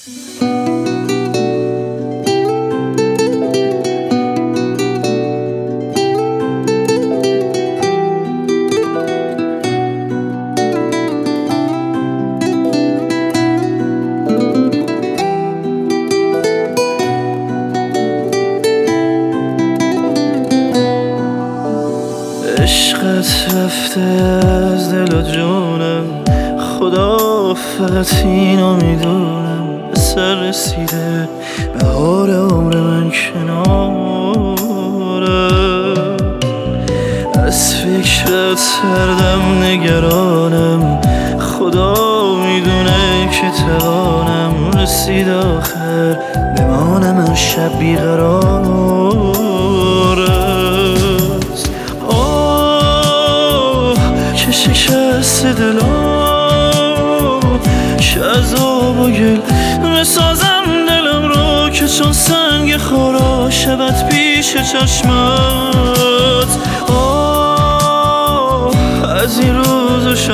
عشقت رفته از دل و جونم، خدا فقط اینو میدونم. به سر رسیده بهار عمر من کناره، از فکرت سردم نگرانم. خدا میدونه که توانم رسید آخر بمانم من شب بیقرار. شکست دلم که از آب و گل بسازم دلم رو، که چون سنگ خورا شود پیش چشمت. از این روز و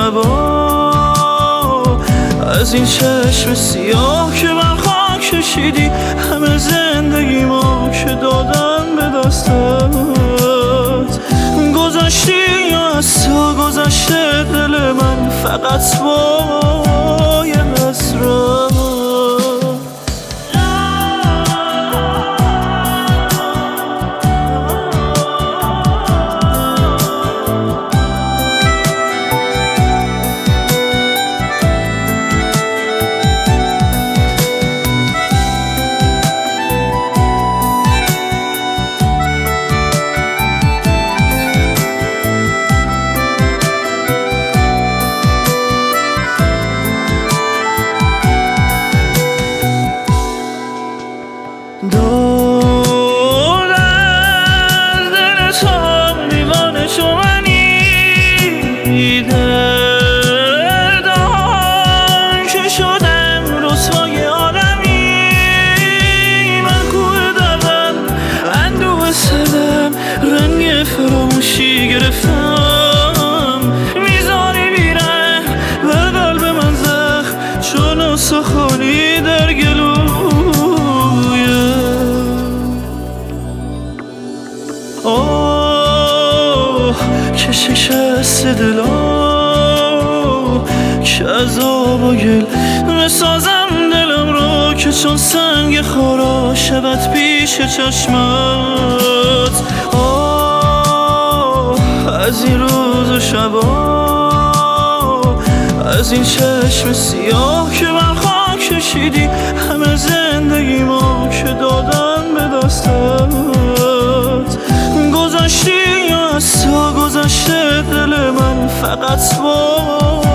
شبا، از این چشم سیاه که من خاک کشیدی، همه زندگی ما که دادن به دستت. گذاشتی یا از تو گذاشته دل من فقط با یه حسرت. دور از دل تو دیوانه شو منی، دردان که شدم رسوای عالمی. من کوه دردم اندوه سردم رنگ فراموشی گرفتم. میزانی بیره بر قلب من زخم چون استخوانی در گلو. که شکست دلم که از آب و گل بسازم دلم رو، که چون سنگ خورا شود پیش چشمت. از این روز و شبا، از این چشم سیاه که من خاک کشیدی، همه زندگی ما که دادن به دستت. گذاشتی یا از تو گذاشته دل من فقط با